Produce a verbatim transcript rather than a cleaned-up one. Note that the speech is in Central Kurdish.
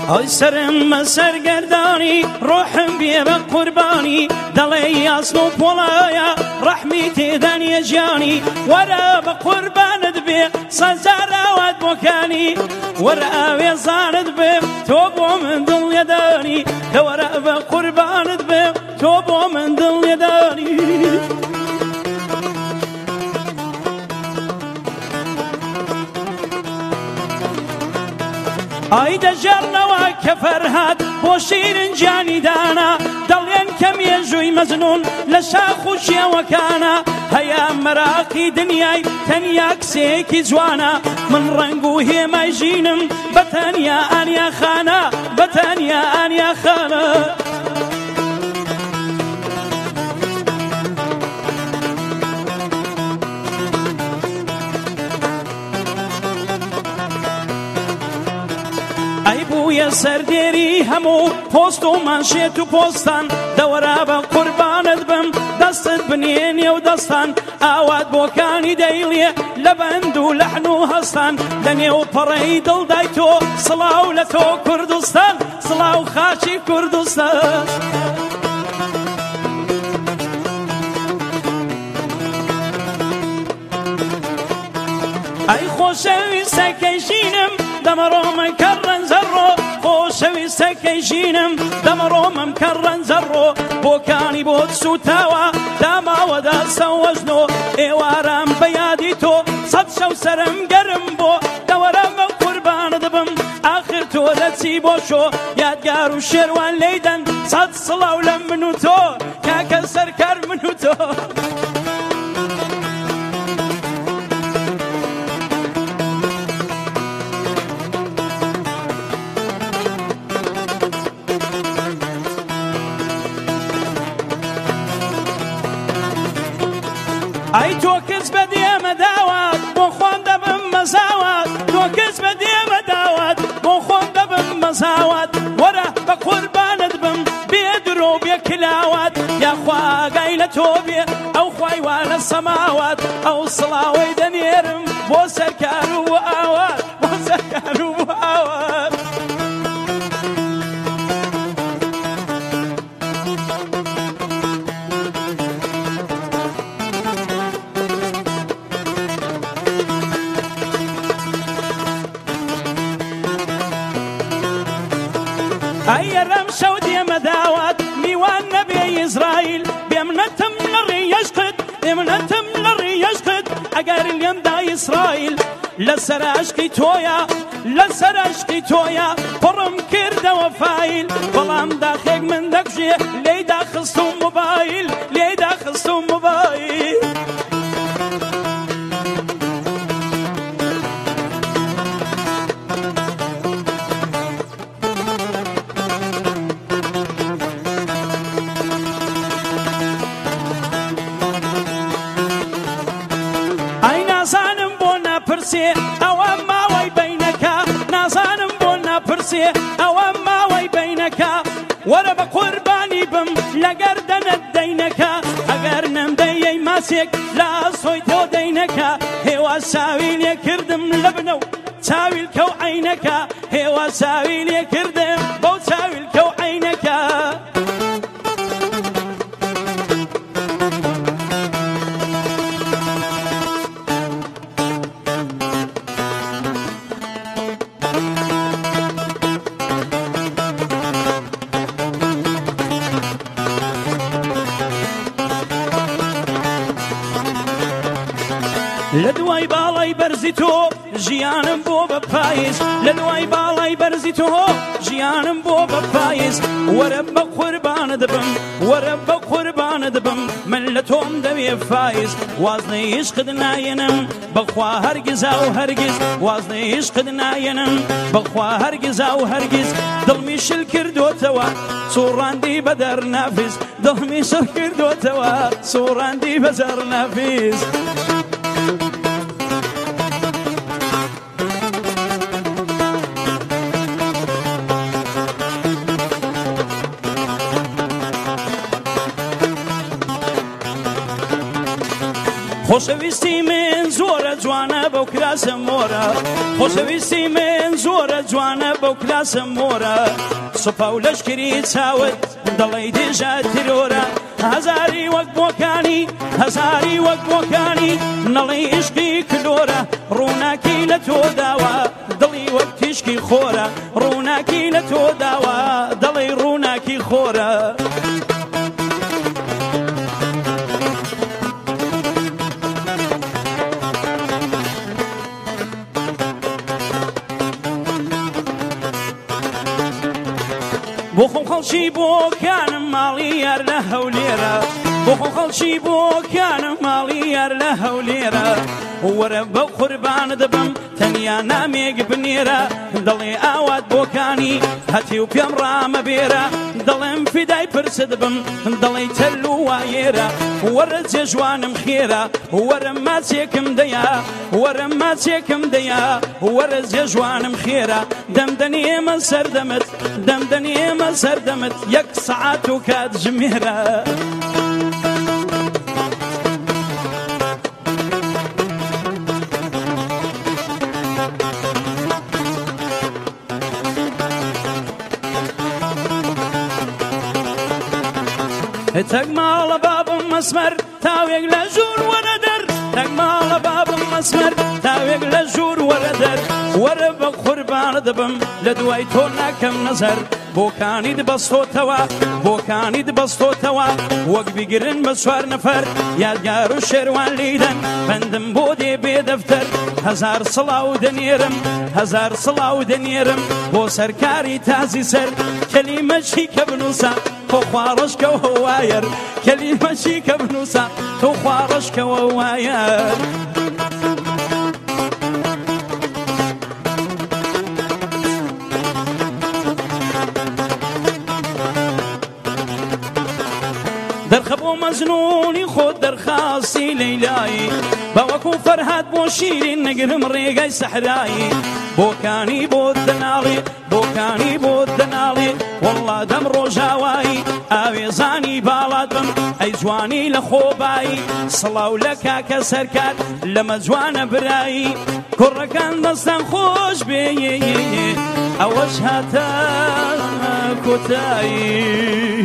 ئەی سرم سەرگەردانی ڕۆحم بێ بە قوربانی دەڵێ یاسن و پۆڵایە ڕەحمی تێدا نیە گیانی وەرە بە قوربانت بێ سەزار ئاوات بۆکانی وەرە ئاوێزانت بێ تۆ بۆ من دڵێدانی کە وەرە بە قوربانت بێ تۆ بۆ من دڵێدانی ئای دەژێڕنەوە کە فەرهاد بۆ شیرنجانی دانا دەڵێن کە مێژووی مەزنون لە شاخ و شێوەکانە هەیە مەراقی دنیای تەنیا کسێکی جوانە من ڕەنگ و هێمای ژینم بە تەنیا ئانیا خانە بە تەنیا ئانیا خانە بوویە سەردێری هەموو پۆست و مانشێت و پۆستان دەوەرا بە قوربانت بم دەستت بنێنێ و دەستان ئاوات بۆکانی دەیڵێ لە بەند و لەحن و هەستان لە نێو پەڕەی دڵدای تۆ سڵاو لە تۆ کوردستان سڵاو خاچی کوردستان ئەی خۆشەویستەکەی ژینم دەمەڕۆمە کەڕەن زەڕۆ خۆشەویستەکەی ژینم دەمەڕۆمەم کەڕەن زەڕۆ بۆکانی بۆت سوتاوە داماوە دەستە وەژنۆ ئێوارم بە یادی تۆ سەد شەو سەرم گەرم بۆ دەوەرە بە قوربانت بم ئاخر تۆ دەچی بۆ شۆ یادگار و شێروان لەیدەن سەد سڵاو لە من و تۆ کاکە سەرکار من و تۆ ئەی تۆ کەس بە دێمە داوات بۆ خۆم دەبم مەزاوات تۆ کەس بە دێمە داوات بۆ خۆم دەبم مەزاوات وەرە بە قوربانت بم بێ درۆ بێ کلاوات یاخوا ئاگای لە تۆ بێ ئەو خوای وا لە سەماوات ئەو سڵاوەی دەنێرم بۆ سەرکار و ئاوات بۆ سەرکار و ئاوات ئەیەرەم شەو دێمە داوات میوان نەبێ ئیزرائیل بێمنەتم لە ڕێیەشقت بێمنەتم لە ڕێیەشقت ئەگەر لێمدا ئیسرائیل لەسەر عەشقی تۆیە لەسەر عەشقی تۆیە پڕم کردەوە فایل بەڵام داخێک من دەکوژێ لێی داخست و موبایل لێی داخست و موبایل ئەوە ماوەی بینەکە نازانم بۆ ناپرسێ ئەوە ماوەی بینەکە وەرە بە قوربانی بم لەگەر دەنت دەینەکە ئەگەر نەمدەیەی ماسێک لە ئاسۆی تۆ دەینەکە هێوا ساوی لێ کردم لە بنە و چاویلکە و عینەکە هێوا ساوی لێ کردم بەو چاویلکە و عینەکە لە دوای باڵای بەرزی تۆ ژیانم بۆ بە پاییز لە دوای باڵای بەرزی تۆ ژیانم بۆ بە پاییز وەرە بە قوربانت بم وەرە بە قوربانت بم من لە تۆم دەوێ فایز وازنەی عشقت نایەنم بەخوا هەرگیزا و هەرگیز وازنەی عشقت نایەنم بەخوا هەرگیزا و هەرگیز دڵمی شل کردوتەوە سوڕاندی بە دەرنافیز دڵمی شل کردوتەوە سوڕاندی بە دەرنافیز خۆشەویستی من زۆرە جوانە بەو کراسە مۆرە خۆشەویستی من زۆرە جوانە بەو کراسە مۆرە سوپا و لەشکری چاوت دەڵێی دێژە ترۆرە هەزاری وەک بۆکانی هەزاری وەک بۆکانی نەڵێی عشقی کلۆرە ڕووناکی لە تۆ داوە دڵی وەک تیشکی خۆرە ڕووناکی لە تۆ داوە دڵی ڕووناکی خۆرە بۆ خۆم خەڵکی بۆکانم ماڵی یار لە هەولێرە بۆ خۆم خەڵکی بۆکانم ماڵی یار لە هەولێرە وەرە بەو قوربانە دەبم تەنیا نامێک بنێرە دەڵێ ئاوات بۆکانی هەتی و پێم ڕامە بێرە دەڵێم فیدای پرسە دەبم دەڵێ تەل و وایێرە وەرە جێ جوانم خێرە وەرە ماچێکم دەیا وەرە ماچێکم دەیا وەرە جێ جوانم خێرە دەمدەنێمە سەردەمت دەمدەنێمە سەردەمت یەک سەعات و کات ژمێرە تەک ماڵە بابم مەسمەر تاوێک لە ژوور وەرە دەر تەک ماڵە بابم مەسمەر تاوێک لە ژوور وەرە دەر وەرە بە قوربانە دەبم لە دوای تۆ ناکەم نەزەر بۆکانی دبەستۆتەوە بۆکانی دبەستۆتەوە وەک بیگرن بە چوار نەفەر یادگار و شێروان لیدەن بەندم بۆ دێ بێ دەفتەر هەزار سڵاو دەنێرم هەزار سڵاو دەنێرم بۆ سەرکاری تازی سەر کەلیمەشی کە بنووسە تۆ خوارەشکەوە وایر کەلیمەشی کە بنووسە تۆ خوارەشکەوە وایر دەرخەبۆ مەزنونی خۆت دەرخاستی لەیلایی بەوەکو فەرهاد بۆ شیرین نەگرم ڕێگای سەحرایی بۆکانی بۆت دەناڵێ بۆکانی بۆت دەناڵێ وەڵڵا دەم ڕۆژاوایی ئاوێزانی باڵات بم ئەی جوانی لە خۆبایی سڵاو لە کاکە سەرکات لەمە جوانە برایی کوڕەکان دەستان خۆش بێ ئەوەش هاتە کۆتایی